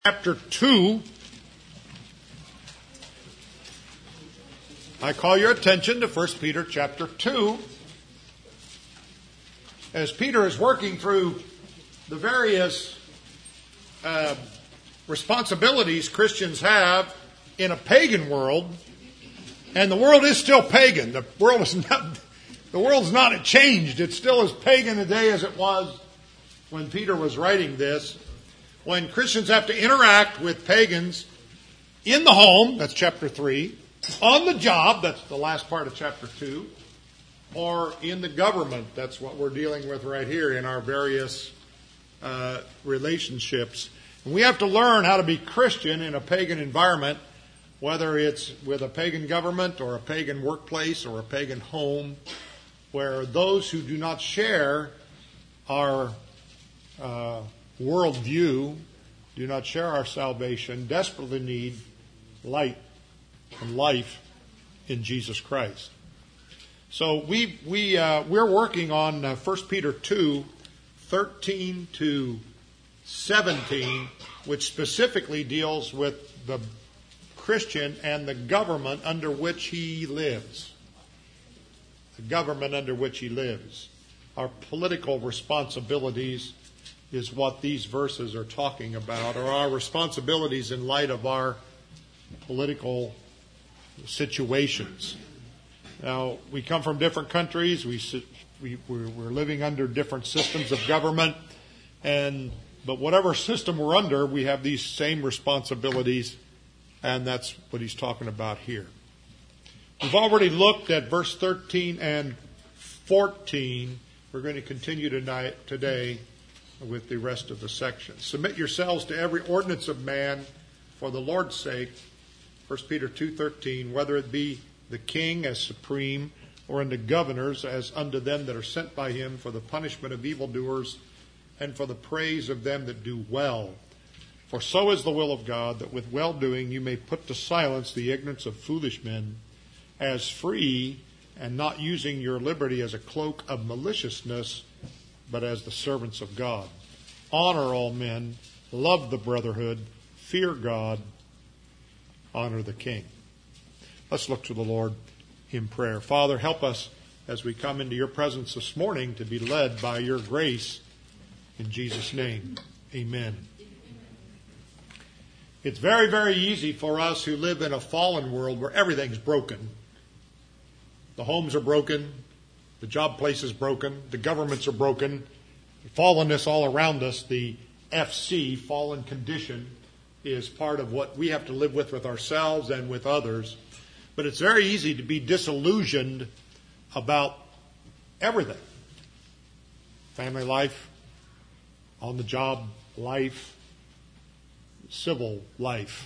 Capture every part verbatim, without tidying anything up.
Chapter two, I call your attention to First Peter chapter two. As Peter is working through the various uh, responsibilities Christians have in a pagan world, and the world is still pagan. The world is not, the world's not changed. It's still as pagan today as it was when Peter was writing this. When Christians have to interact with pagans in the home, that's chapter three, on the job, that's the last part of chapter two, or in the government, that's what we're dealing with right here in our various uh, relationships. And we have to learn how to be Christian in a pagan environment, whether it's with a pagan government or a pagan workplace or a pagan home, where those who do not share our uh worldview, do not share our salvation, desperately need light and life in Jesus Christ. So we we uh, we're working on uh, First Peter two, thirteen to seventeen, which specifically deals with the Christian and the government under which he lives. The government under which he lives. Our political responsibilities is what these verses are talking about, or our responsibilities in light of our political situations. Now, we come from different countries. We, we we're, we're living under different systems of government, and but whatever system we're under, we have these same responsibilities, and that's what he's talking about here. We've already looked at verse thirteen and fourteen. We're going to continue tonight today with the rest of the section. Submit yourselves to every ordinance of man for the Lord's sake, First Peter two thirteen, whether it be the king as supreme, or unto governors as unto them that are sent by him for the punishment of evildoers and for the praise of them that do well. For so is the will of God, that with well-doing you may put to silence the ignorance of foolish men, as free and not using your liberty as a cloak of maliciousness, but as the servants of God. Honor all men, love the brotherhood, fear God, honor the king. Let's look to the Lord in prayer. Father, help us as we come into your presence this morning to be led by your grace. In Jesus' name, amen. It's very, very easy for us who live in a fallen world where everything's broken. The homes are broken. The job place is broken. The governments are broken. Fallenness all around us, the F C, fallen condition, is part of what we have to live with with ourselves and with others. But it's very easy to be disillusioned about everything. Family life, on the job life, civil life.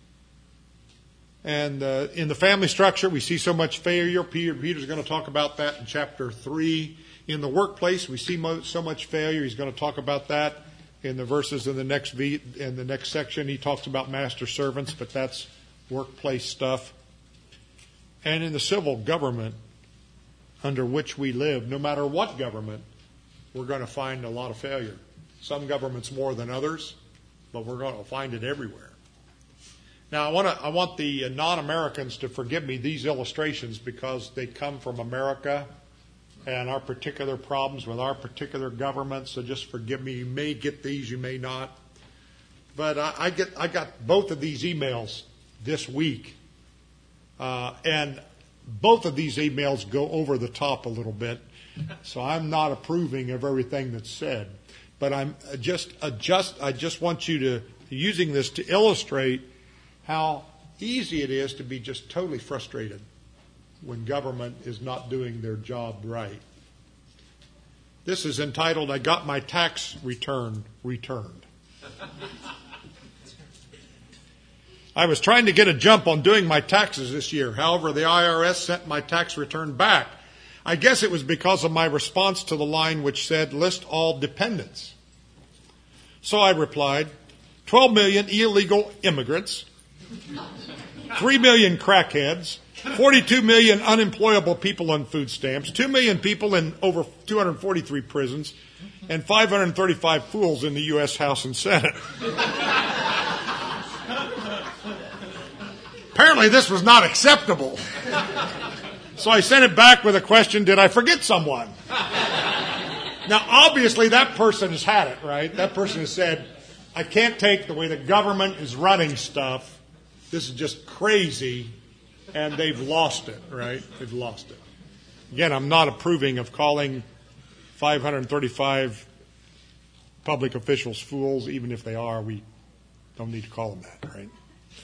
And uh, in the family structure, we see so much failure. Peter, Peter's going to talk about that in chapter three. In the workplace, we see mo- so much failure. He's going to talk about that in the verses in the next v- in the next section. He talks about master servants, but that's workplace stuff. And in the civil government under which we live, no matter what government, we're going to find a lot of failure. Some governments more than others, but we're going to find it everywhere. Now, I want to, I want the non-Americans to forgive me these illustrations because they come from America and our particular problems with our particular government. So just forgive me. You may get these, you may not. But I, I get, I got both of these emails this week, uh, and both of these emails go over the top a little bit. So I'm not approving of everything that's said. But I'm just adjust. I just want you to using this to illustrate how easy it is to be just totally frustrated when government is not doing their job right. This is entitled, I Got My Tax Return Returned. I was trying to get a jump on doing my taxes this year. However, the I R S sent my tax return back. I guess it was because of my response to the line which said, list all dependents. So I replied, twelve million illegal immigrants, three million crackheads, forty-two million unemployable people on food stamps, two million people in over two hundred forty-three prisons, and five hundred thirty-five fools in the U S House and Senate. apparently this was not acceptable. So I sent it back with a question, did I forget someone? Now, obviously, that person has had it, right? That person has said, I can't take the way the government is running stuff. This is just crazy. And they've lost it, right? They've lost it. Again, I'm not approving of calling five hundred thirty-five public officials fools, even if they are. We don't need to call them that, right?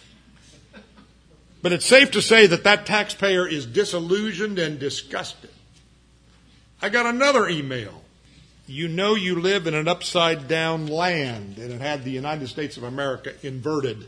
But it's safe to say that that taxpayer is disillusioned and disgusted. I got another email. You know you live in an upside-down land, and it had the United States of America inverted.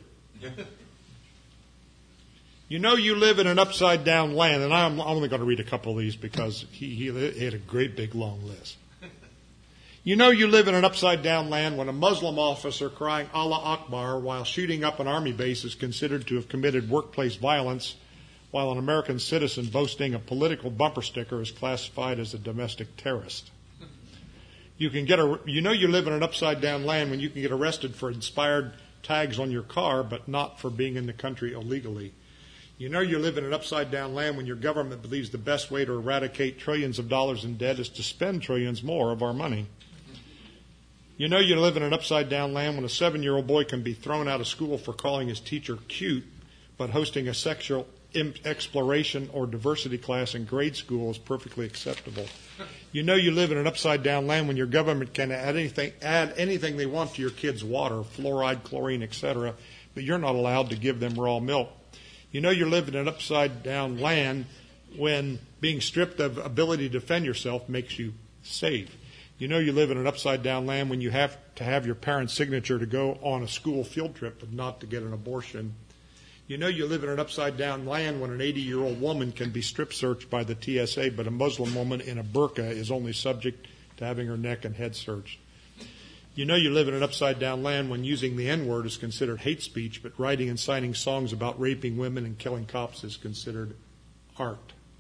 You know you live in an upside-down land, and I'm only going to read a couple of these because he, he had a great big long list. You know you live in an upside-down land when a Muslim officer crying Allah Akbar while shooting up an army base is considered to have committed workplace violence, while an American citizen boasting a political bumper sticker is classified as a domestic terrorist. You can get a, you know you live in an upside-down land when you can get arrested for inspired tags on your car, but not for being in the country illegally. You know you live in an upside-down land when your government believes the best way to eradicate trillions of dollars in debt is to spend trillions more of our money. You know you live in an upside-down land when a seven-year-old boy can be thrown out of school for calling his teacher cute, but hosting a sexual exploration or diversity class in grade school is perfectly acceptable. You know you live in an upside-down land when your government can add anything, add anything they want to your kids' water, fluoride, chlorine, et cetera, but you're not allowed to give them raw milk. You know you live in an upside-down land when being stripped of ability to defend yourself makes you safe. You know you live in an upside-down land when you have to have your parents' signature to go on a school field trip, but not to get an abortion. You know you live in an upside-down land when an eighty-year-old woman can be strip searched by the T S A, but a Muslim woman in a burqa is only subject to having her neck and head searched. You know you live in an upside-down land when using the N-word is considered hate speech, but writing and signing songs about raping women and killing cops is considered art.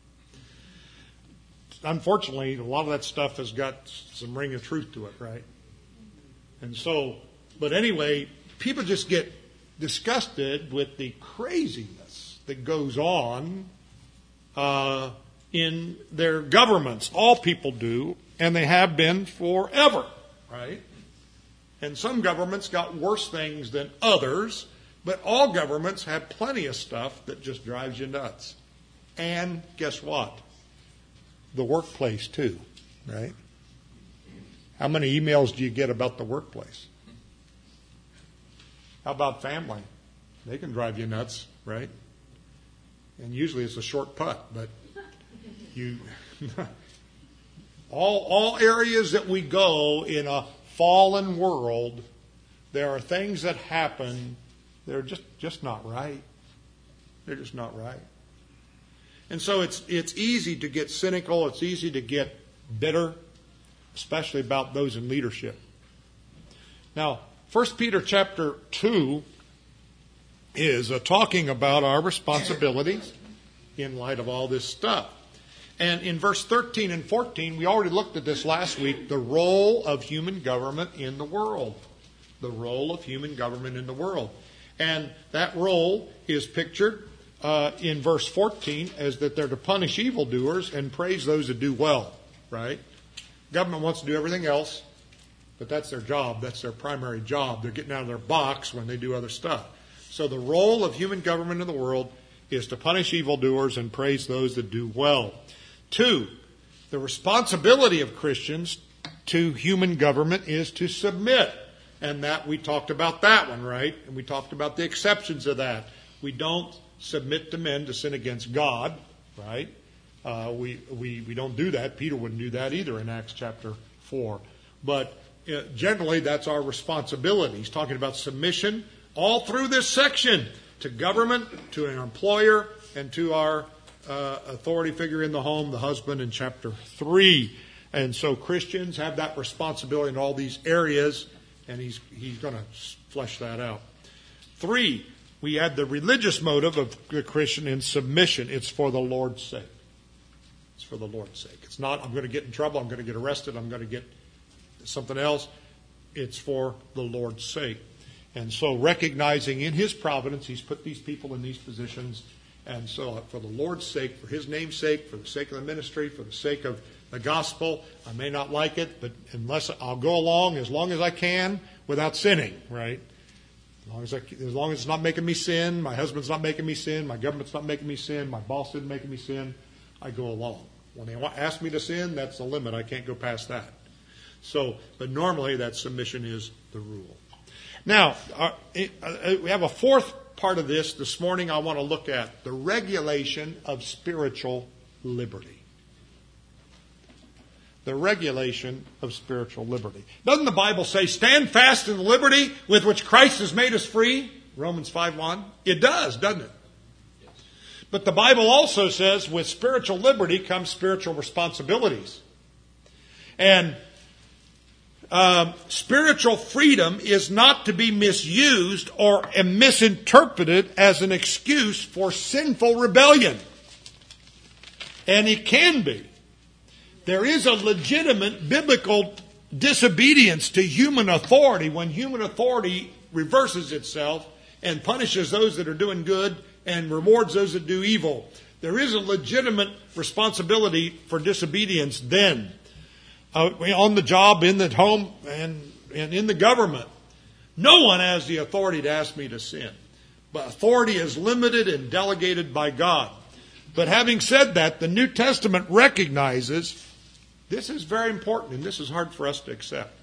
Unfortunately, a lot of that stuff has got some ring of truth to it, right? And so, but anyway, people just get disgusted with the craziness that goes on uh, in their governments. All people do, and they have been forever, right? And some governments got worse things than others, but all governments have plenty of stuff that just drives you nuts. And guess what? The workplace too, right? How many emails do you get about the workplace? How about family? They can drive you nuts, right? And usually it's a short putt, but you all all areas that we go in a fallen world, there are things that happen that are just, just not right. They're just not right. And so it's it's easy to get cynical. It's easy to get bitter, especially about those in leadership. Now, First Peter chapter two is uh, talking about our responsibilities in light of all this stuff. And in verse thirteen and fourteen, we already looked at this last week, the role of human government in the world. The role of human government in the world. And that role is pictured Uh, in verse fourteen as that they're to punish evildoers and praise those that do well, right? Government wants to do everything else, but that's their job. That's their primary job. They're getting out of their box when they do other stuff. So the role of human government in the world is to punish evildoers and praise those that do well. Two, the responsibility of Christians to human government is to submit. And that we talked about that one, right? And we talked about the exceptions of that. We don't submit to men to sin against God, right? Uh, we, we, we don't do that. Peter wouldn't do that either in Acts chapter four. But uh, generally, that's our responsibility. He's talking about submission all through this section to government, to an employer, and to our uh, authority figure in the home, the husband, in chapter three. And so Christians have that responsibility in all these areas, and he's, he's going to flesh that out. Three, we add the religious motive of the Christian in submission. It's for the Lord's sake. It's for the Lord's sake. It's not, I'm going to get in trouble, I'm going to get arrested, I'm going to get something else. It's for the Lord's sake. And so recognizing in His providence, He's put these people in these positions. And so for the Lord's sake, for His name's sake, for the sake of the ministry, for the sake of the gospel, I may not like it, but unless I'll go along as long as I can without sinning, right? As long as, I, as long as it's not making me sin, my husband's not making me sin, my government's not making me sin, my boss isn't making me sin, I go along. When they ask me to sin, that's the limit. I can't go past that. So, but normally that submission is the rule. Now, uh, it, uh, we have a fourth part of this this morning I want to look at, the regulation of spiritual liberty. The regulation of spiritual liberty. Doesn't the Bible say, stand fast in the liberty with which Christ has made us free? Romans five one. It does, doesn't it? Yes. But the Bible also says, with spiritual liberty comes spiritual responsibilities. And uh, spiritual freedom is not to be misused or misinterpreted as an excuse for sinful rebellion. And it can be. There is a legitimate biblical disobedience to human authority when human authority reverses itself and punishes those that are doing good and rewards those that do evil. There is a legitimate responsibility for disobedience then. Uh, on the job, in the home, and, and in the government. No one has the authority to ask me to sin. But authority is limited and delegated by God. But having said that, the New Testament recognizes this is very important, and this is hard for us to accept.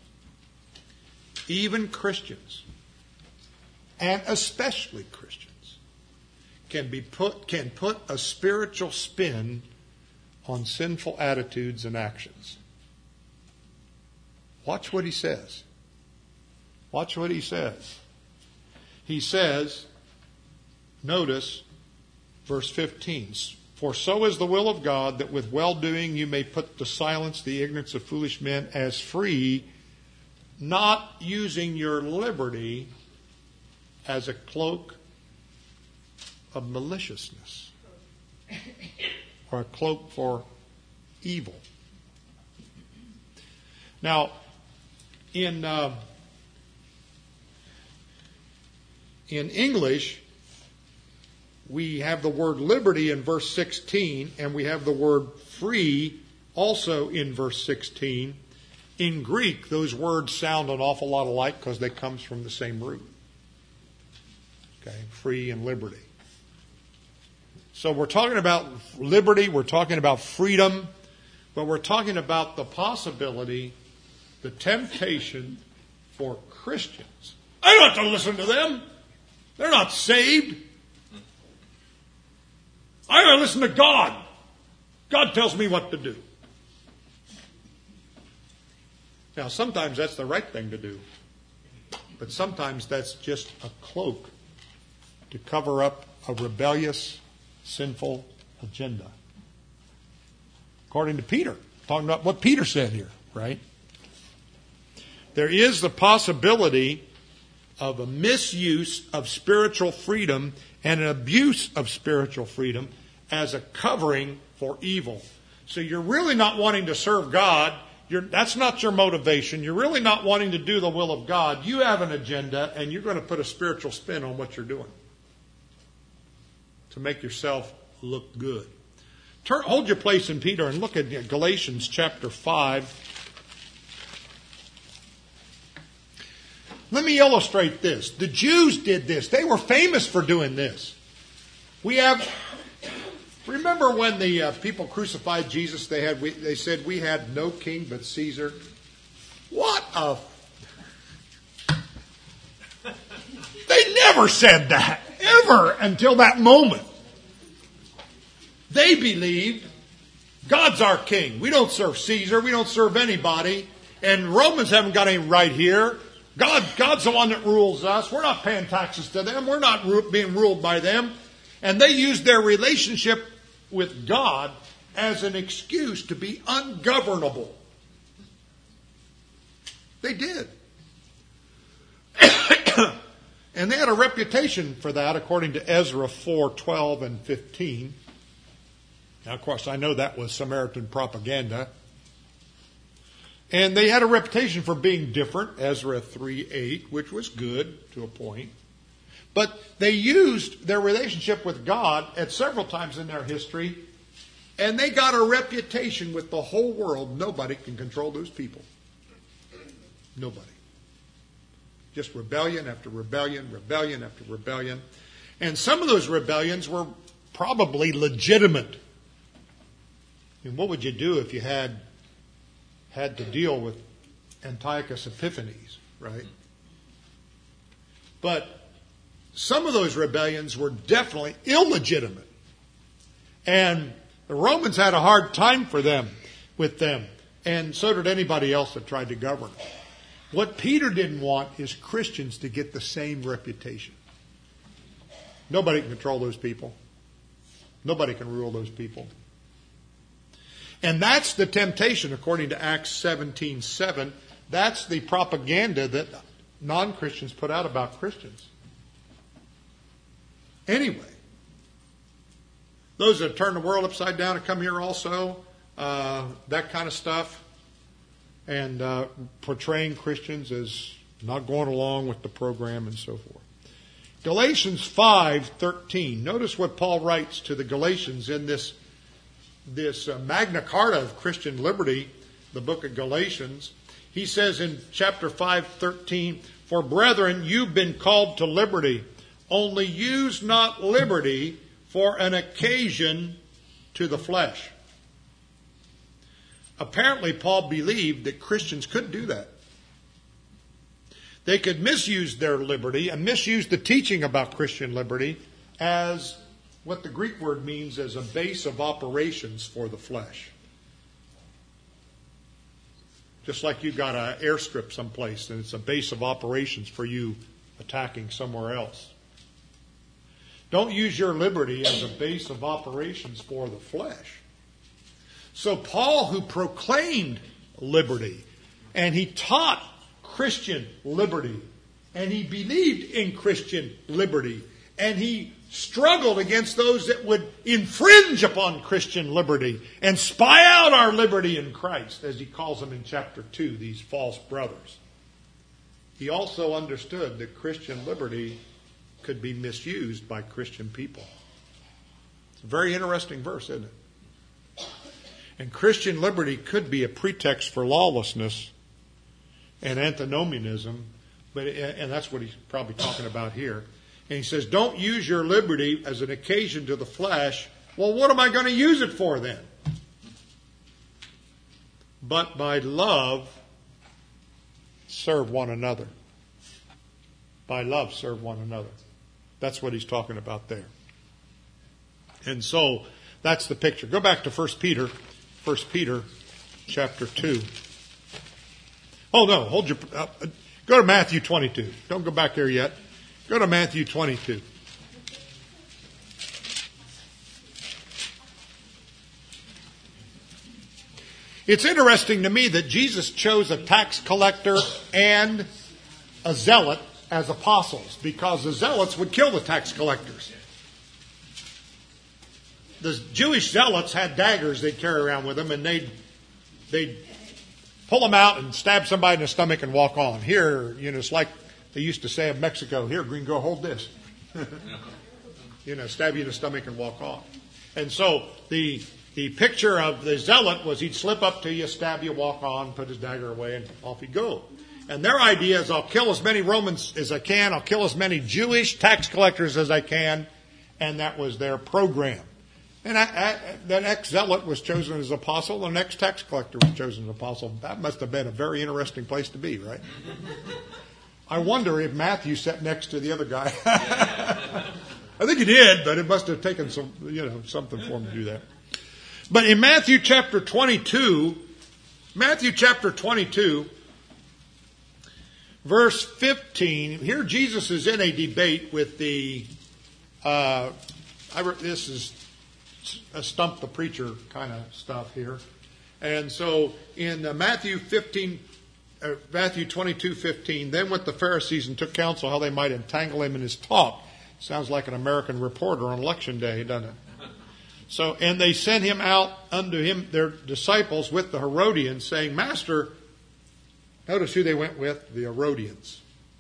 Even Christians, and especially Christians, can be put can put a spiritual spin on sinful attitudes and actions. Watch what he says. Watch what he says. He says, notice verse fifteen. For so is the will of God, that with well-doing you may put to silence the ignorance of foolish men as free, not using your liberty as a cloak of maliciousness or a cloak for evil. Now, in uh, in English, we have the word liberty in verse sixteen, and we have the word free also in verse sixteen. In Greek, those words sound an awful lot alike because they come from the same root. Okay, free and liberty. So we're talking about liberty, we're talking about freedom, but we're talking about the possibility, the temptation for Christians. I don't have to listen to them. They're not saved. I gotta listen to God. God tells me what to do. Now, sometimes that's the right thing to do. But sometimes that's just a cloak to cover up a rebellious, sinful agenda. According to Peter, talking about what Peter said here, right? There is the possibility of a misuse of spiritual freedom and an abuse of spiritual freedom as a covering for evil. So you're really not wanting to serve God. You're, that's not your motivation. You're really not wanting to do the will of God. You have an agenda, and you're going to put a spiritual spin on what you're doing to make yourself look good. Turn, hold your place in Peter and look at Galatians chapter five. Let me illustrate this. The Jews did this. They were famous for doing this. We have, remember when the uh, people crucified Jesus, they had, we, they said, we had no king but Caesar. What a... They never said that, ever, until that moment. They believed God's our king. We don't serve Caesar. We don't serve anybody. And Romans haven't got any right here. God, God's the one that rules us. We're not paying taxes to them. We're not ru- being ruled by them. And they used their relationship with God as an excuse to be ungovernable. They did. And they had a reputation for that, according to Ezra four twelve and fifteen. Now, of course, I know that was Samaritan propaganda. And they had a reputation for being different, Ezra three eight, which was good to a point. But they used their relationship with God at several times in their history, and they got a reputation with the whole world. Nobody can control those people. Nobody. Just rebellion after rebellion, rebellion after rebellion. And some of those rebellions were probably legitimate. And what would you do if you had had to deal with Antiochus Epiphanes, right? But some of those rebellions were definitely illegitimate. And the Romans had a hard time for them, with them. And so did anybody else that tried to govern. What Peter didn't want is Christians to get the same reputation. Nobody can control those people. Nobody can rule those people. And that's the temptation, according to Acts seventeen seven. That's the propaganda that non-Christians put out about Christians. Anyway, those that turn the world upside down and come here also, uh, that kind of stuff, and uh, portraying Christians as not going along with the program and so forth. Galatians five thirteen. Notice what Paul writes to the Galatians in this, this uh, Magna Carta of Christian liberty, the book of Galatians. He says in chapter five thirteen, "For brethren, you've been called to liberty. Only use not liberty for an occasion to the flesh." Apparently, Paul believed that Christians could do that. They could misuse their liberty and misuse the teaching about Christian liberty as what the Greek word means as a base of operations for the flesh. Just like you've got an airstrip someplace and it's a base of operations for you attacking somewhere else. Don't use your liberty as a base of operations for the flesh. So Paul, who proclaimed liberty, and he taught Christian liberty, and he believed in Christian liberty, and he struggled against those that would infringe upon Christian liberty and spy out our liberty in Christ, as he calls them in chapter two, these false brothers. He also understood that Christian liberty could be misused by Christian people. It's a very interesting verse, isn't it? And Christian liberty could be a pretext for lawlessness and antinomianism, but and that's what he's probably talking about here. And he says, don't use your liberty as an occasion to the flesh. Well, what am I going to use it for then? But by love, serve one another. By love, serve one another. That's what he's talking about there. And so, that's the picture. Go back to First Peter. First Peter chapter two. Oh no, hold your... Uh, go to Matthew twenty-two. Don't go back there yet. Go to Matthew twenty-two. It's interesting to me that Jesus chose a tax collector and a zealot as apostles, because the zealots would kill the tax collectors. The Jewish zealots had daggers they'd carry around with them, and they'd they'd pull them out and stab somebody in the stomach and walk on. Here, you know, it's like they used to say in Mexico, "Here, Gringo, hold this." You know, stab you in the stomach and walk off. And so the the picture of the zealot was he'd slip up to you, stab you, walk on, put his dagger away, and off he'd go. And their idea is, I'll kill as many Romans as I can, I'll kill as many Jewish tax collectors as I can, and that was their program. And I, I, the next zealot was chosen as apostle, the next tax collector was chosen as apostle. That must have been a very interesting place to be, right? I wonder if Matthew sat next to the other guy. I think he did, but it must have taken some, you know, something for him to do that. But in Matthew chapter twenty-two, Matthew chapter twenty-two, verse fifteen, here Jesus is in a debate with the, uh, I, this is a stump the preacher kind of stuff here. And so in uh, Matthew fifteen, uh, Matthew twenty-two fifteen, then went the Pharisees and took counsel how they might entangle him in his talk. Sounds like an American reporter on election day, doesn't it? So, and they sent him out unto him, their disciples, with the Herodians, saying, Master, Notice who they went with, the Herodians.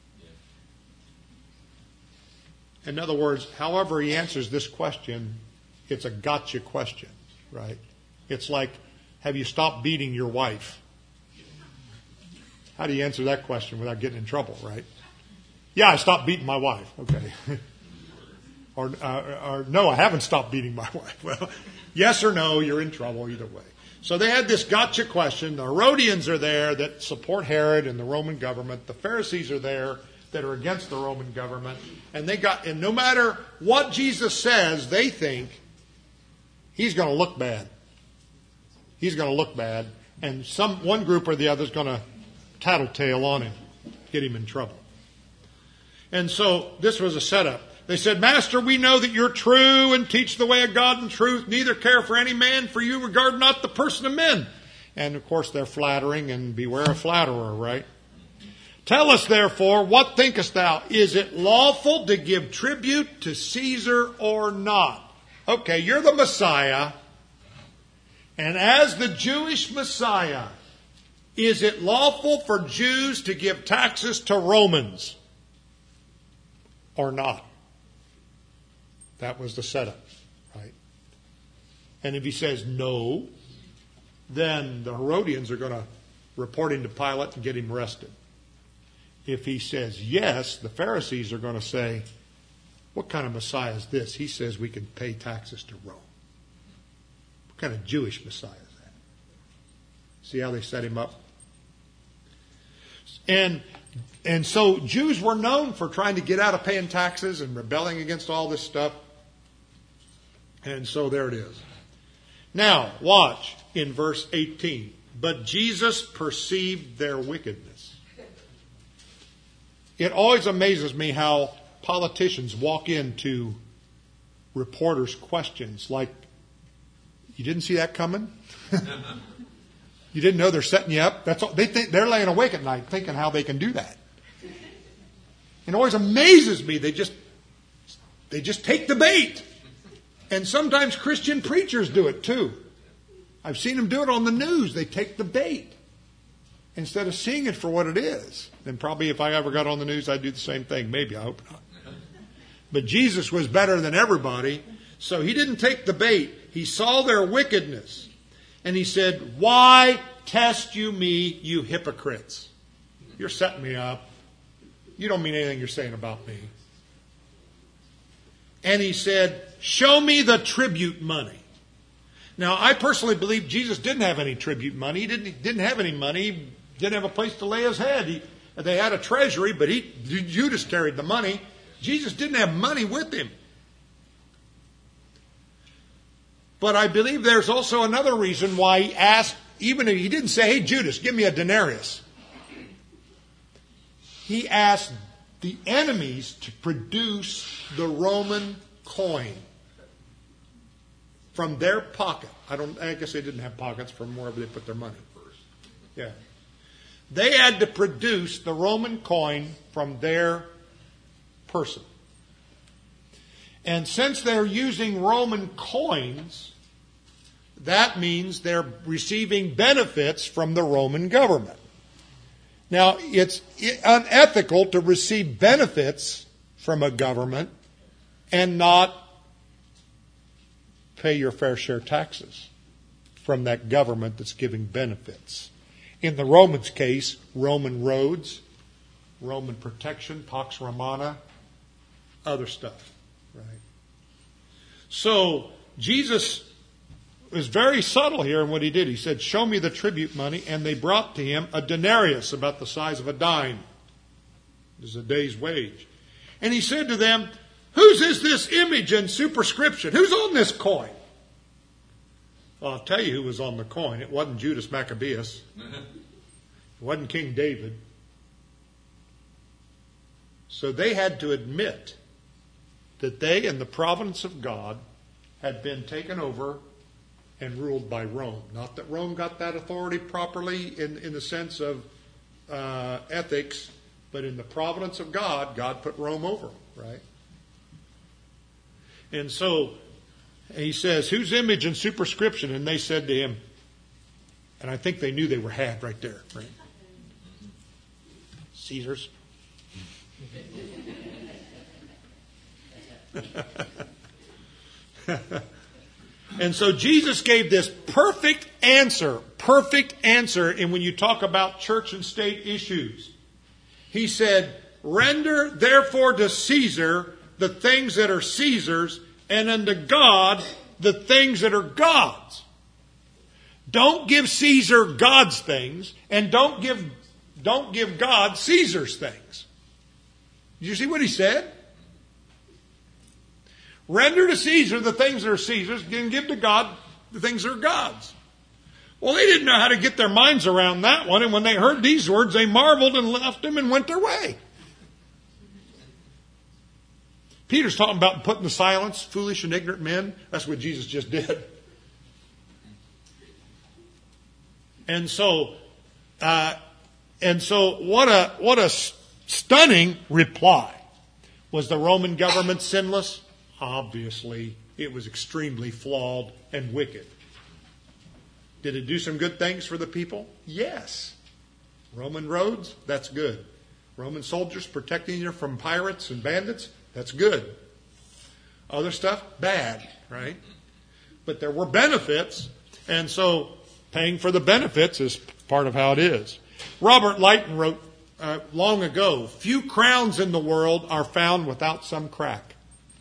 In other words, however he answers this question, it's a gotcha question, right? It's like, have you stopped beating your wife? How do you answer that question without getting in trouble, right? Yeah, I stopped beating my wife. Okay. or, uh, or no, I haven't stopped beating my wife. Well, yes or no, you're in trouble either way. So they had this gotcha question. The Herodians are there that support Herod and the Roman government. The Pharisees are there that are against the Roman government. And they got, and no matter what Jesus says, they think he's going to look bad. He's going to look bad. And some one group or the other is going to tattletale on him, get him in trouble. And so this was a setup. They said, Master, we know that you're true and teach the way of God in truth, neither care for any man, for you regard not the person of men. And of course they're flattering, and beware a flatterer, right? Tell us therefore, what thinkest thou? Is it lawful to give tribute to Caesar or not? Okay, you're the Messiah. And as the Jewish Messiah, is it lawful for Jews to give taxes to Romans or not? That was the setup, right? And if he says no, then the Herodians are going to report him to Pilate and get him arrested. If he says yes, the Pharisees are going to say, what kind of Messiah is this? He says we can pay taxes to Rome. What kind of Jewish Messiah is that? See how they set him up? And and so Jews were known for trying to get out of paying taxes and rebelling against all this stuff. And so there it is. Now, watch in verse eighteen. But Jesus perceived their wickedness. It always amazes me how politicians walk into reporters' questions like, you didn't see that coming? You didn't know they're setting you up? That's all, they think they're laying awake at night thinking how they can do that. It always amazes me. They just they just take the bait. And sometimes Christian preachers do it too. I've seen them do it on the news. They take the bait instead of seeing it for what it is. And probably if I ever got on the news, I'd do the same thing. Maybe, I hope not. But Jesus was better than everybody, so he didn't take the bait. He saw their wickedness. And he said, why test you me, you hypocrites? You're setting me up. You don't mean anything you're saying about me. And he said, show me the tribute money. Now, I personally believe Jesus didn't have any tribute money. He didn't, didn't have any money. He didn't have a place to lay his head. He, they had a treasury, but he, Judas carried the money. Jesus didn't have money with him. But I believe there's also another reason why he asked, even if he didn't say, hey, Judas, give me a denarius. He asked the enemies to produce the Roman coin from their pocket. I don't. I guess they didn't have pockets from wherever they put their money. Yeah. They had to produce the Roman coin from their person. And since they're using Roman coins, that means they're receiving benefits from the Roman government. Now, it's unethical to receive benefits from a government and not pay your fair share taxes from that government that's giving benefits. In the Romans' case, Roman roads, Roman protection, Pax Romana, other stuff. Right? So, Jesus was very subtle here in what he did. He said, show me the tribute money, and they brought to him a denarius, about the size of a dime. This is a day's wage. And he said to them, whose is this image and superscription? Who's on this coin? Well, I'll tell you who was on the coin. It wasn't Judas Maccabeus. It wasn't King David. So they had to admit that they and the providence of God had been taken over and ruled by Rome. Not that Rome got that authority properly in, in the sense of uh, ethics, but in the providence of God, God put Rome over, right? And so he says, whose image and superscription? And they said to him, and I think they knew they were had right there, right? Caesar's. And so Jesus gave this perfect answer, perfect answer. And when you talk about church and state issues, he said, render therefore to Caesar the things that are Caesar's, and unto God the things that are God's. Don't give Caesar God's things, and don't give, don't give God Caesar's things. Did you see what he said? Render to Caesar the things that are Caesar's, and give to God the things that are God's. Well, they didn't know how to get their minds around that one, and when they heard these words, they marveled and left him and went their way. Peter's talking about putting to silence foolish and ignorant men. That's what Jesus just did. And so, uh, and so, what a what a stunning reply. Was the Roman government sinless? Obviously, it was extremely flawed and wicked. Did it do some good things for the people? Yes. Roman roads? That's good. Roman soldiers protecting you from pirates and bandits? That's good. Other stuff? Bad, right? But there were benefits, and so paying for the benefits is part of how it is. Robert Lighton wrote uh, long ago, few crowns in the world are found without some crack.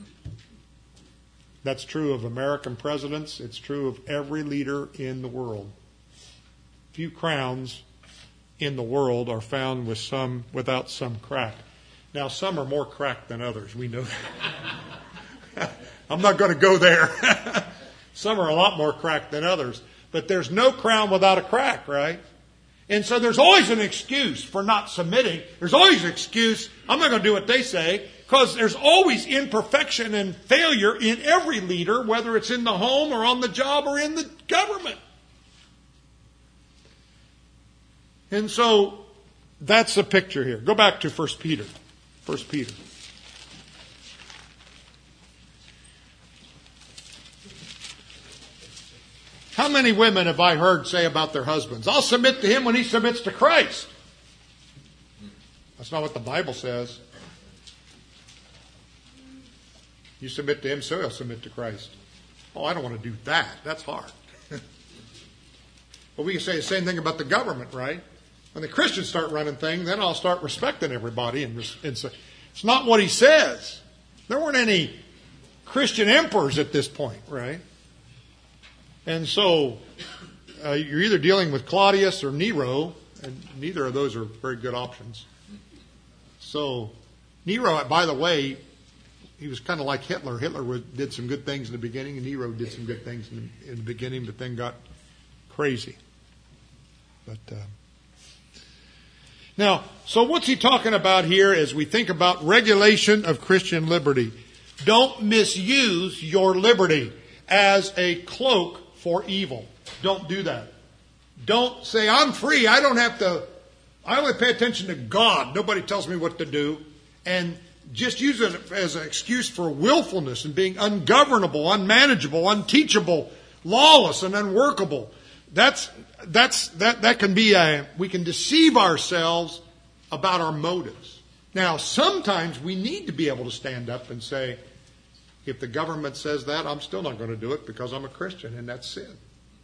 That's true of American presidents. It's true of every leader in the world. Few crowns in the world are found with some without some crack. Now, some are more cracked than others. We know that. I'm not going to go there. Some are a lot more cracked than others. But there's no crown without a crack, right? And so there's always an excuse for not submitting. There's always an excuse, I'm not going to do what they say, because there's always imperfection and failure in every leader, whether it's in the home or on the job or in the government. And so that's the picture here. Go back to First Peter. First Peter. How many women have I heard say about their husbands, I'll submit to him when he submits to Christ? That's not what the Bible says. You submit to him, so he'll submit to Christ. Oh, I don't want to do that. That's hard. But we can say the same thing about the government, right? When the Christians start running things, then I'll start respecting everybody. And it's, it's not what he says. There weren't any Christian emperors at this point, right? And so uh, you're either dealing with Claudius or Nero, and neither of those are very good options. So Nero, by the way, he was kind of like Hitler. Hitler was, did some good things in the beginning, and Nero did some good things in the, in the beginning, but then got crazy. But uh, now, so what's he talking about here as we think about regulation of Christian liberty? Don't misuse your liberty as a cloak for evil. Don't do that. Don't say, I'm free. I don't have to, I only pay attention to God. Nobody tells me what to do. And just use it as an excuse for willfulness and being ungovernable, unmanageable, unteachable, lawless, and unworkable. That's, that's, that, that can be a, we can deceive ourselves about our motives. Now, sometimes we need to be able to stand up and say, if the government says that, I'm still not going to do it because I'm a Christian, and that's sin.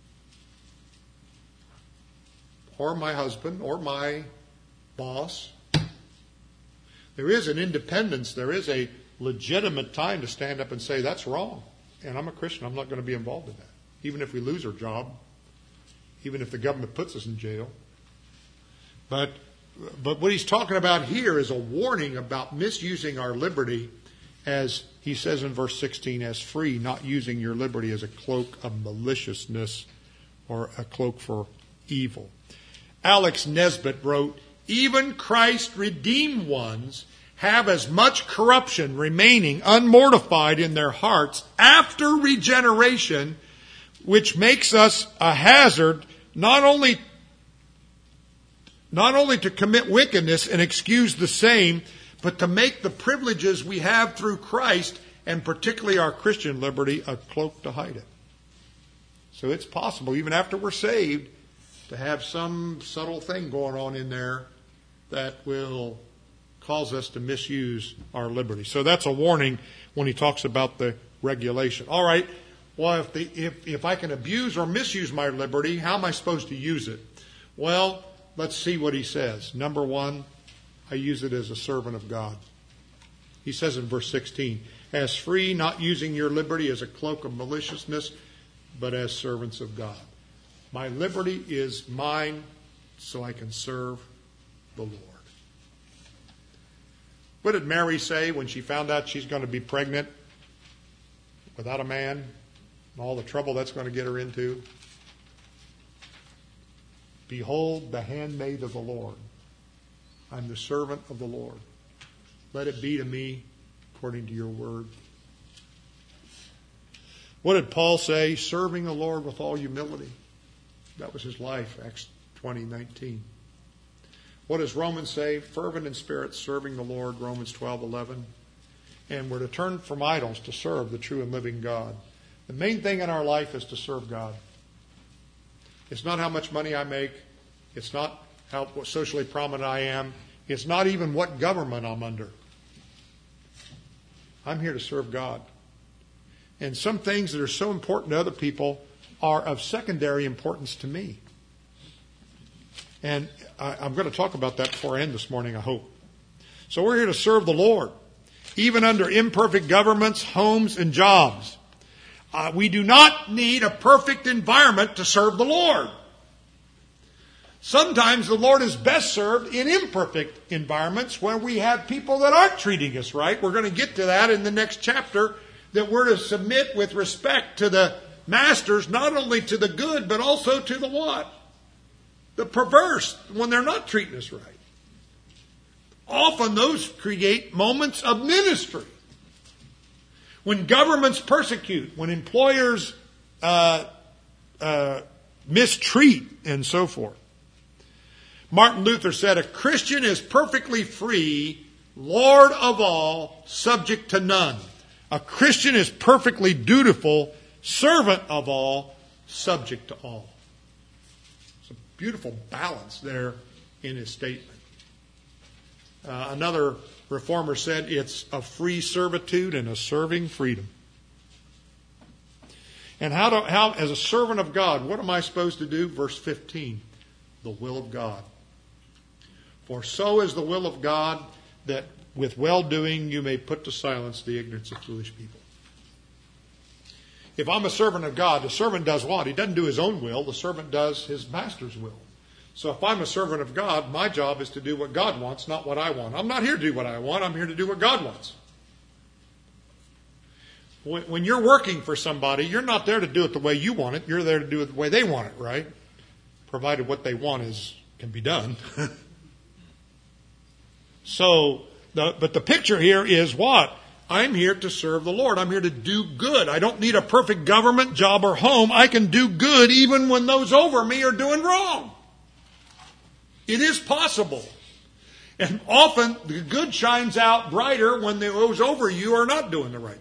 Or my husband, or my boss. There is an independence, there is a legitimate time to stand up and say, that's wrong. And I'm a Christian, I'm not going to be involved in that. Even if we lose our job, even if the government puts us in jail. But, but what he's talking about here is a warning about misusing our liberty, as he says in verse sixteen, as free, not using your liberty as a cloak of maliciousness or a cloak for evil. Alex Nesbitt wrote, even Christ redeemed ones have as much corruption remaining unmortified in their hearts after regeneration, which makes us a hazard not only, not only to commit wickedness and excuse the same, but to make the privileges we have through Christ, and particularly our Christian liberty, a cloak to hide it. So it's possible, even after we're saved, to have some subtle thing going on in there that will cause us to misuse our liberty. So that's a warning when he talks about the regulation. All right, well, if, the, if, if I can abuse or misuse my liberty, how am I supposed to use it? Well, let's see what he says. Number one, I use it as a servant of God. He says in verse sixteen, as free, not using your liberty as a cloak of maliciousness, but as servants of God. My liberty is mine so I can serve the Lord. What did Mary say when she found out she's going to be pregnant without a man and all the trouble that's going to get her into? Behold, the handmaid of the Lord. I'm the servant of the Lord. Let it be to me according to your word. What did Paul say? Serving the Lord with all humility. That was his life, Acts twenty nineteen. What does Romans say? Fervent in spirit, serving the Lord, Romans twelve eleven. And we're to turn from idols to serve the true and living God. The main thing in our life is to serve God. It's not how much money I make. It's not how socially prominent I am. It's not even what government I'm under. I'm here to serve God. And some things that are so important to other people are of secondary importance to me. And I, I'm going to talk about that before I end this morning, I hope. So we're here to serve the Lord, even under imperfect governments, homes, and jobs. Uh, we do not need a perfect environment to serve the Lord. Sometimes the Lord is best served in imperfect environments where we have people that aren't treating us right. We're going to get to that in the next chapter, that we're to submit with respect to the masters, not only to the good, but also to the what? The perverse, when they're not treating us right. Often those create moments of ministry. When governments persecute, when employers uh, uh, mistreat, and so forth. Martin Luther said, a Christian is perfectly free, Lord of all, subject to none. A Christian is perfectly dutiful, servant of all, subject to all. It's a beautiful balance there in his statement. Uh, another reformer said it's a free servitude and a serving freedom. And how, do, how, as a servant of God, what am I supposed to do? Verse fifteen, the will of God. For so is the will of God, that with well-doing you may put to silence the ignorance of foolish people. If I'm a servant of God, the servant does what? He doesn't do his own will. The servant does his master's will. So if I'm a servant of God, my job is to do what God wants, not what I want. I'm not here to do what I want. I'm here to do what God wants. When you're working for somebody, you're not there to do it the way you want it. You're there to do it the way they want it, right? Provided what they want is can be done. So, the, but the picture here is what? I'm here to serve the Lord. I'm here to do good. I don't need a perfect government, job, or home. I can do good even when those over me are doing wrong. It is possible. And often the good shines out brighter when those over you are not doing the right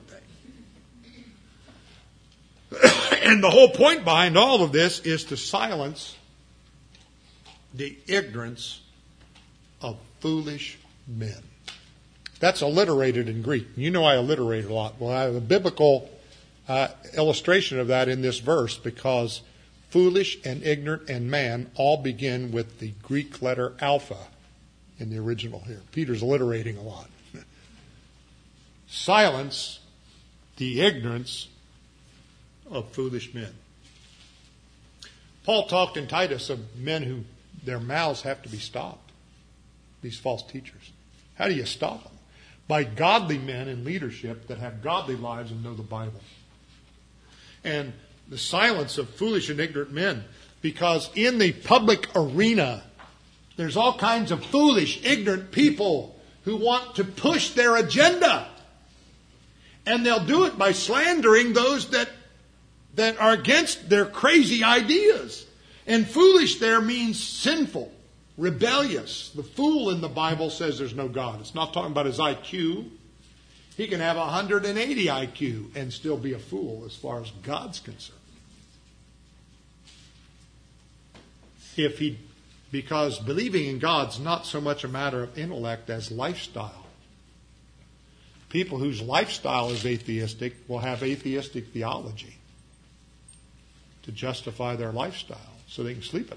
thing. And the whole point behind all of this is to silence the ignorance of foolish men. That's alliterated in Greek. You know I alliterate a lot. Well, I have a biblical uh, illustration of that in this verse, because foolish and ignorant and man all begin with the Greek letter alpha in the original here. Peter's alliterating a lot. Silence the ignorance of foolish men. Paul talked in Titus of men who their mouths have to be stopped. These false teachers. How do you stop them? By godly men in leadership that have godly lives and know the Bible. And the silence of foolish and ignorant men, because in the public arena, there's all kinds of foolish, ignorant people who want to push their agenda. And they'll do it by slandering those that, that are against their crazy ideas. And foolish there means sinful, rebellious. The fool in the Bible says there's no God. It's not talking about his I Q. He can have one hundred eighty I Q and still be a fool as far as God's concerned. If he Because believing in God's not so much a matter of intellect as lifestyle. People whose lifestyle is atheistic will have atheistic theology to justify their lifestyle so they can sleep at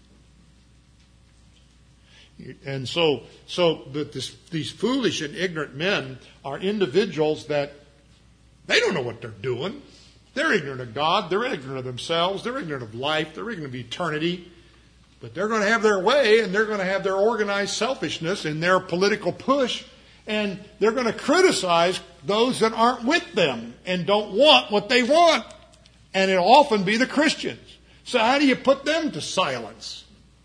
night. And so, so that this, these foolish and ignorant men are individuals that they don't know what they're doing. They're ignorant of God. They're ignorant of themselves. They're ignorant of life. They're ignorant of eternity. But they're going to have their way, and they're going to have their organized selfishness and their political push, and they're going to criticize those that aren't with them and don't want what they want. And it'll often be the Christians. So how do you put them to silence?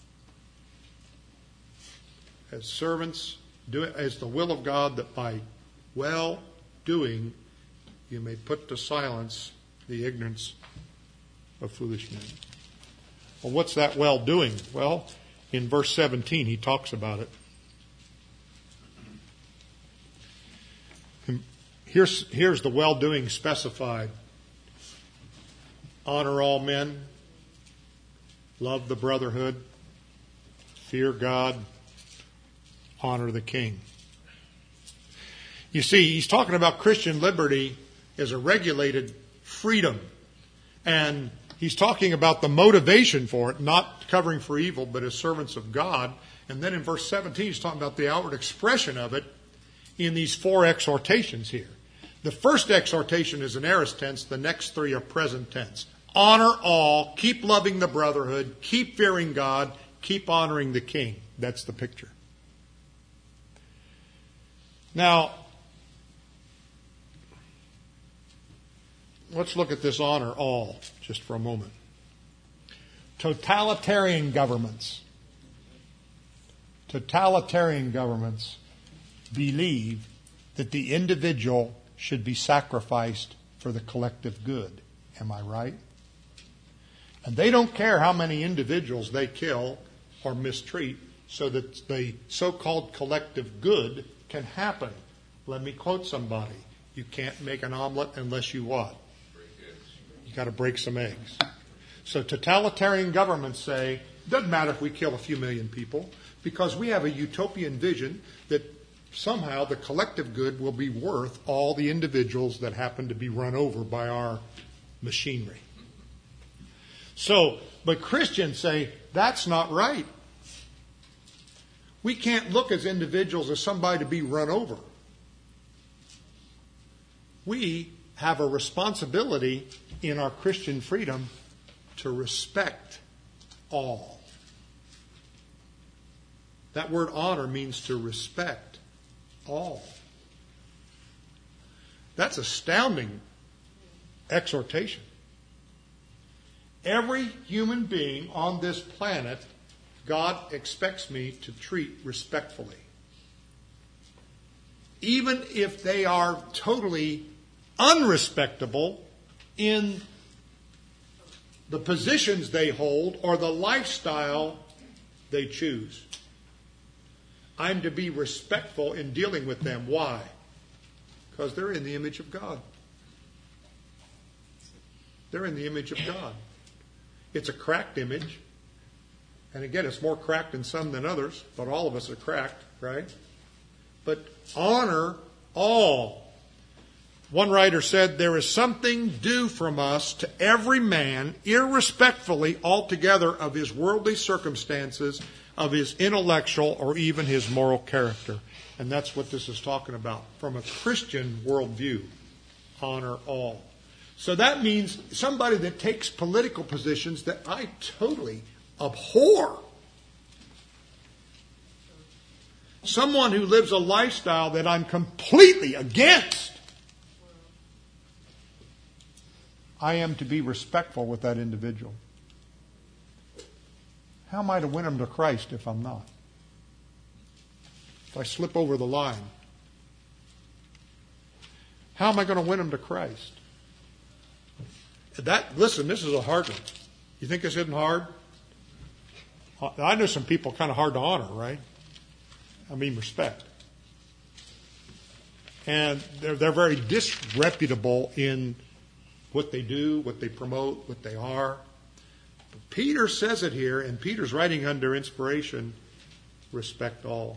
As servants, do it as the will of God, that by well doing you may put to silence the ignorance of foolish men. Well, what's that well doing? Well, in verse seventeen, he talks about it. Here's, here's the well doing specified. Honor all men, love the brotherhood, fear God, honor the king. You see, he's talking about Christian liberty as a regulated freedom. And he's talking about the motivation for it, not covering for evil, but as servants of God. And then in verse seventeen, he's talking about the outward expression of it in these four exhortations here. The first exhortation is an aorist tense. The next three are present tense. Honor all. Keep loving the brotherhood. Keep fearing God. Keep honoring the king. That's the picture. Now, let's look at this honor all just for a moment. Totalitarian governments. Totalitarian governments believe that the individual should be sacrificed for the collective good. Am I right? And they don't care how many individuals they kill or mistreat so that the so-called collective good can happen. Let me quote somebody. You can't make an omelet unless you what? You got to break some eggs. So totalitarian governments say, it doesn't matter if we kill a few million people, because we have a utopian vision that somehow the collective good will be worth all the individuals that happen to be run over by our machinery. So, but Christians say, that's not right. We can't look as individuals as somebody to be run over. We have a responsibility in our Christian freedom to respect all. That word honor means to respect all. That's astounding exhortation. Every human being on this planet, God expects me to treat respectfully. Even if they are totally unrespectable in the positions they hold or the lifestyle they choose. I'm to be respectful in dealing with them. Why? Because they're in the image of God. They're in the image of God. It's a cracked image. And again, it's more cracked in some than others, but all of us are cracked, right? But honor all. One writer said, there is something due from us to every man, irrespectfully altogether of his worldly circumstances, of his intellectual or even his moral character. And that's what this is talking about. From a Christian worldview, honor all. So that means somebody that takes political positions that I totally abhor. Someone who lives a lifestyle that I'm completely against. I am to be respectful with that individual. How am I to win them to Christ if I'm not? If I slip over the line, how am I going to win them to Christ? That, listen, this is a hard one. You think this isn't hard? I know some people kind of hard to honor, right? I mean respect. And they're, they're very disreputable in what they do, what they promote, what they are. Peter says it here, and Peter's writing under inspiration, respect all.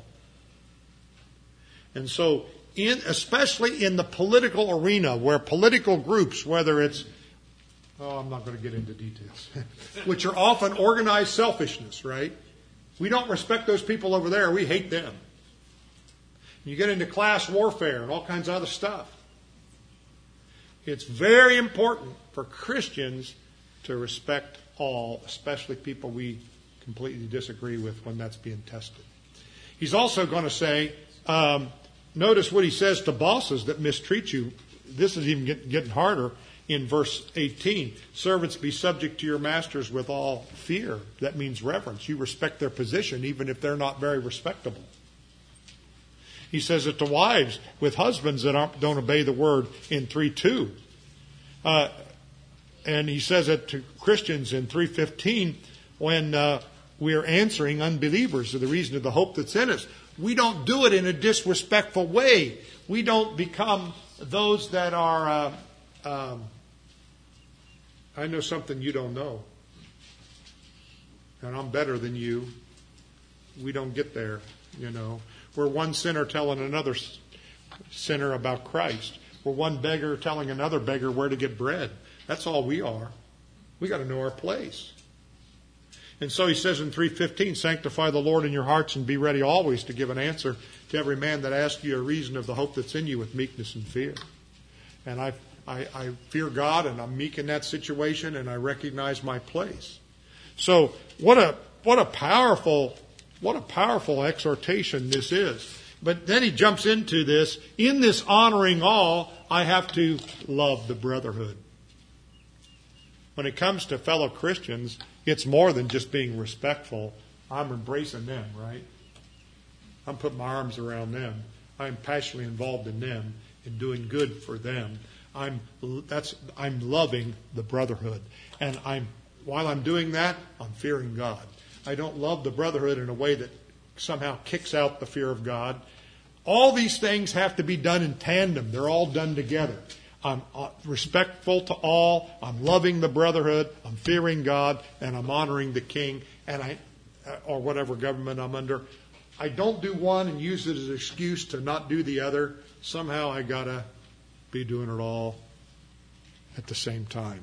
And so, in, especially in the political arena, where political groups, whether it's, oh, I'm not going to get into details, which are often organized selfishness, right? We don't respect those people over there. We hate them. You get into class warfare and all kinds of other stuff. It's very important for Christians to respect all, especially people we completely disagree with when that's being tested. He's also going to say, um, notice what he says to bosses that mistreat you. This is even get, getting harder in verse eighteen. Servants, be subject to your masters with all fear. That means reverence. You respect their position even if they're not very respectable. He says it to wives with husbands that aren't, don't obey the word in three two. Uh, and he says it to Christians in three fifteen when uh, we're answering unbelievers of the reason of the hope that's in us. We don't do it in a disrespectful way. We don't become those that are, uh, um, I know something you don't know. And I'm better than you. We don't get there, you know. We're one sinner telling another sinner about Christ. We're one beggar telling another beggar where to get bread. That's all we are. We got to know our place. And so he says in three fifteen, sanctify the Lord in your hearts and be ready always to give an answer to every man that asks you a reason of the hope that's in you with meekness and fear. And I, I, I fear God, and I'm meek in that situation, and I recognize my place. So what a what a powerful what a powerful exhortation this is. But then he jumps into this. In this honoring all, I have to love the brotherhood. When it comes to fellow Christians, it's more than just being respectful. I'm embracing them, right? I'm putting my arms around them. I'm passionately involved in them and doing good for them. I'm that's I'm loving the brotherhood. And I'm while I'm doing that, I'm fearing God. I don't love the brotherhood in a way that somehow kicks out the fear of God. All these things have to be done in tandem. They're all done together. I'm respectful to all. I'm loving the brotherhood. I'm fearing God, and I'm honoring the king, and I, or whatever government I'm under. I don't do one and use it as an excuse to not do the other. Somehow I gotta be doing it all at the same time.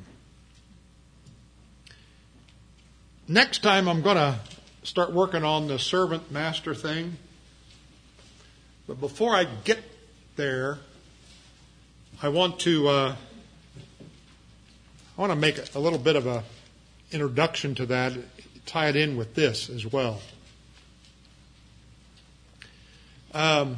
Next time I'm going to start working on the servant master thing. But before I get there, I want to uh, I want to make a little bit of a introduction to that, tie it in with this as well. Um,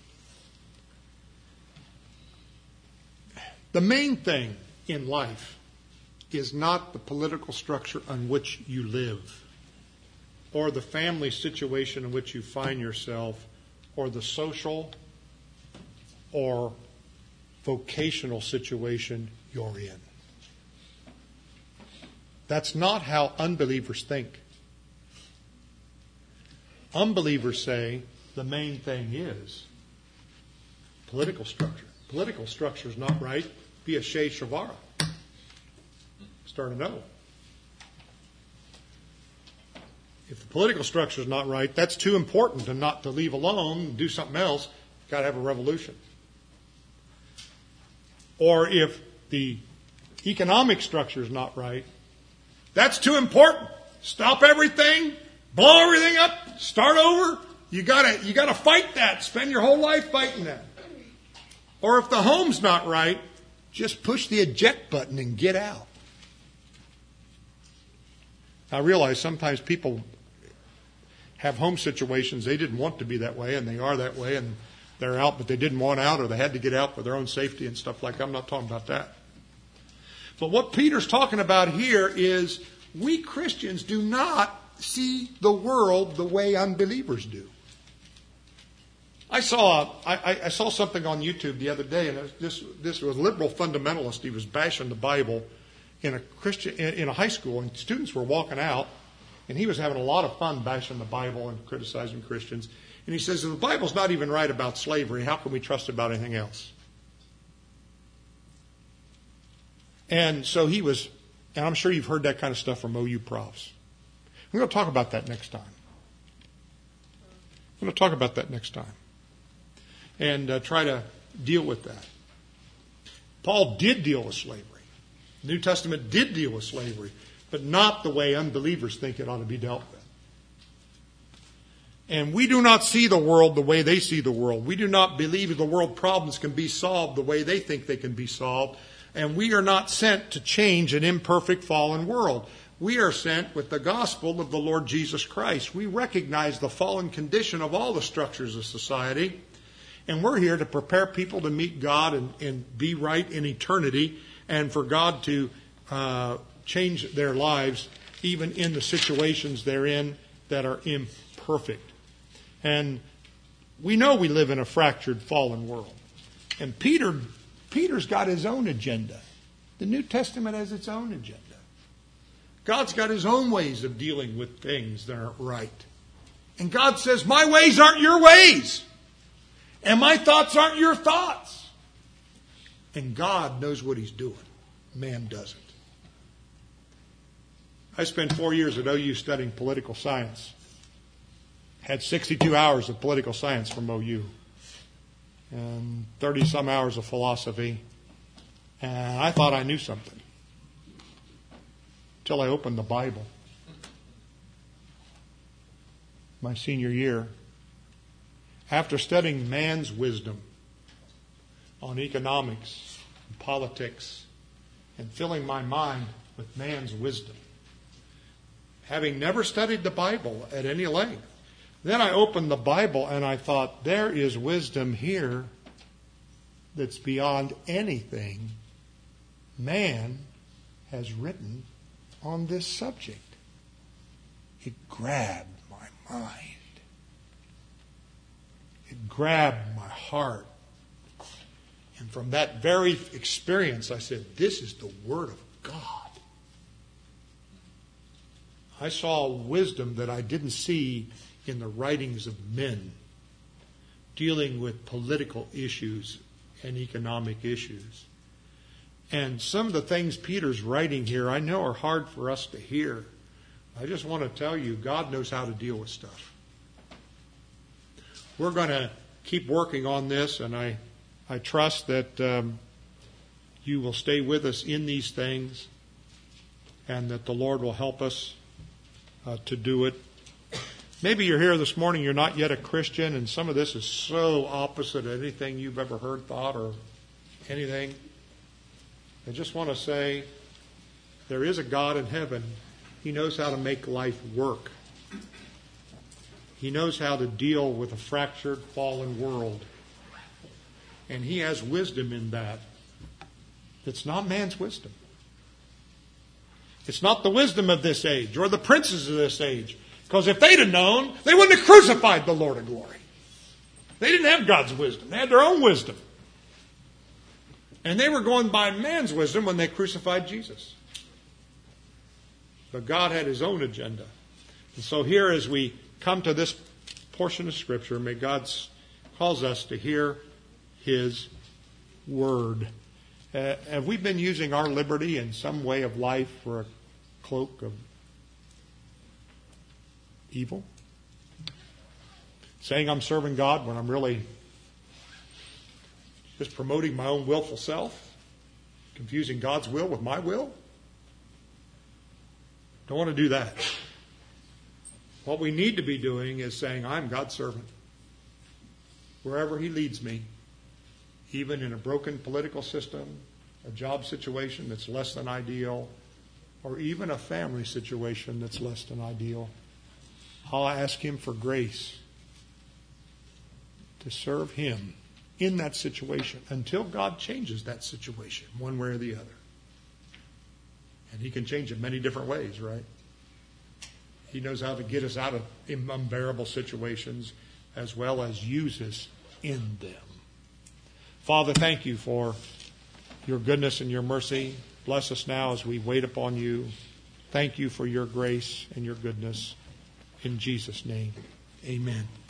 the main thing in life is not the political structure on which you live, or the family situation in which you find yourself, or the social or vocational situation you're in. That's not how unbelievers think. Unbelievers say the main thing is political structure. Political structure is not right. Be a Shea Shavara. Start a no. If the political structure is not right, that's too important and not to leave alone and do something else. You've got to have a revolution. Or if the economic structure is not right, that's too important. Stop everything, blow everything up, start over. You gotta you gotta fight that. Spend your whole life fighting that. Or if the home's not right, just push the eject button and get out. I realize sometimes people have home situations they didn't want to be that way, and they are that way, and they're out, but they didn't want out, or they had to get out for their own safety and stuff like that. I'm not talking about that. But what Peter's talking about here is we Christians do not see the world the way unbelievers do. I saw I, I saw something on YouTube the other day, and it was this this was a liberal fundamentalist. He was bashing the Bible in a Christian in a high school, and students were walking out, and he was having a lot of fun bashing the Bible and criticizing Christians. And he says, if the Bible's not even right about slavery, how can we trust it about anything else? And so he was And I'm sure you've heard that kind of stuff from O U profs. We're going to talk about that next time. We're going to talk about that next time. And uh, try to deal with that. Paul did deal with slavery. The New Testament did deal with slavery, but not the way unbelievers think it ought to be dealt with. And we do not see the world the way they see the world. We do not believe the world problems can be solved the way they think they can be solved. And we are not sent to change an imperfect, fallen world. We are sent with the gospel of the Lord Jesus Christ. We recognize the fallen condition of all the structures of society. And we're here to prepare people to meet God and, and be right in eternity, and for God to uh, change their lives even in the situations they're in that are imperfect. And we know we live in a fractured, fallen world. And Peter, Peter's got his own agenda. The New Testament has its own agenda. God's got his own ways of dealing with things that aren't right. And God says, my ways aren't your ways. And my thoughts aren't your thoughts. And God knows what he's doing. Man doesn't. I spent four years at O U studying political science. Had sixty-two hours of political science from O U. And thirty-some hours of philosophy. And I thought I knew something. Until I opened the Bible. My senior year. After studying man's wisdom on economics and politics and filling my mind with man's wisdom, having never studied the Bible at any length, then I opened the Bible and I thought, there is wisdom here that's beyond anything man has written on this subject. It grabbed my mind. It grabbed my heart. And from that very experience, I said, this is the Word of God. I saw wisdom that I didn't see in the writings of men dealing with political issues and economic issues. And some of the things Peter's writing here, I know are hard for us to hear. I just want to tell you, God knows how to deal with stuff. We're going to keep working on this, and I, I trust that um, you will stay with us in these things, and that the Lord will help us uh, to do it. Maybe you're here this morning, you're not yet a Christian, and some of this is so opposite of anything you've ever heard, thought, or anything. I just want to say, there is a God in heaven. He knows how to make life work. He knows how to deal with a fractured, fallen world. And he has wisdom in that. It's not man's wisdom. It's not the wisdom of this age or the princes of this age. Because if they'd have known, they wouldn't have crucified the Lord of glory. They didn't have God's wisdom. They had their own wisdom. And they were going by man's wisdom when they crucified Jesus. But God had his own agenda. And so here as we come to this portion of Scripture, may God cause us to hear his word. Uh, have we been using our liberty in some way of life for a cloak of evil? Saying I'm serving God when I'm really just promoting my own willful self? Confusing God's will with my will? Don't want to do that. What we need to be doing is saying, I'm God's servant. Wherever he leads me, even in a broken political system, a job situation that's less than ideal, or even a family situation that's less than ideal, I'll ask him for grace to serve him in that situation until God changes that situation one way or the other. And he can change it many different ways, right? He knows how to get us out of unbearable situations as well as use us in them. Father, thank you for your goodness and your mercy. Bless us now as we wait upon you. Thank you for your grace and your goodness. In Jesus' name, amen.